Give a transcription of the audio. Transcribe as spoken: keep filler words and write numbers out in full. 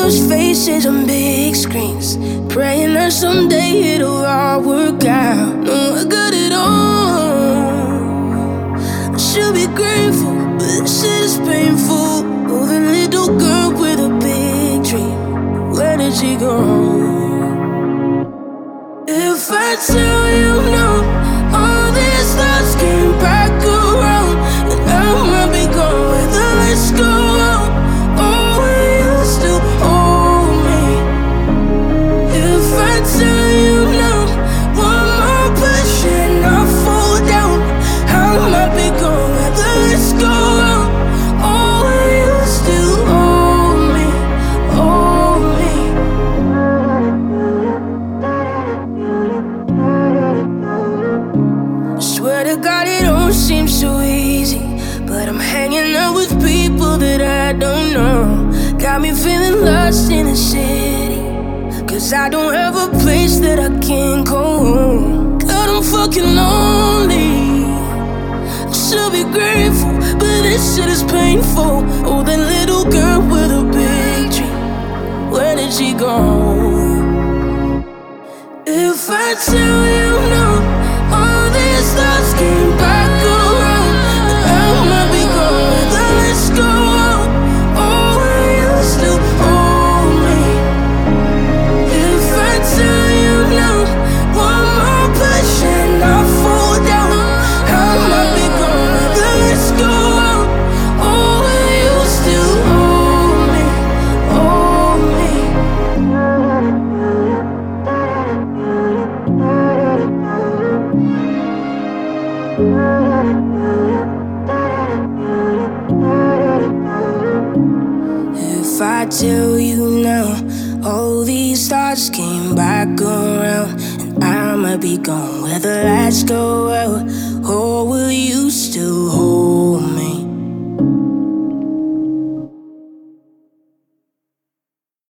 those faces on big screens, praying that someday it'll all work out. No, I got it all. I should be grateful, but this shit is painful. Oh, the little girl with a big dream, where did she go? If I tell you no, all these thoughts came back around, and I might be gone with the let's go out. Oh, will you still hold me? If I tell you no, one more push and I'll fall down. I might be gone with the let's go out. Oh, will you still hold me? Hold me? Swear to God it don't seem so easy, but I'm hanging out with people that I don't know. Got me feeling lost in the city, cause I don't have a place that I can go home. God, I'm fucking lonely. I should be grateful, but this shit is painful. Oh, that little girl with a big dream, where did she go? If I tell you no, all these thoughts came back around, and I might be gone with the let's go out. Oh, will you still hold me? If I tell you no, one more push and I'll fall down. I might be gone with the let's go out. Oh, will you still hold me? Hold me? If I tell you now, all these thoughts came back around, and I might be gone where the lights go out. Oh,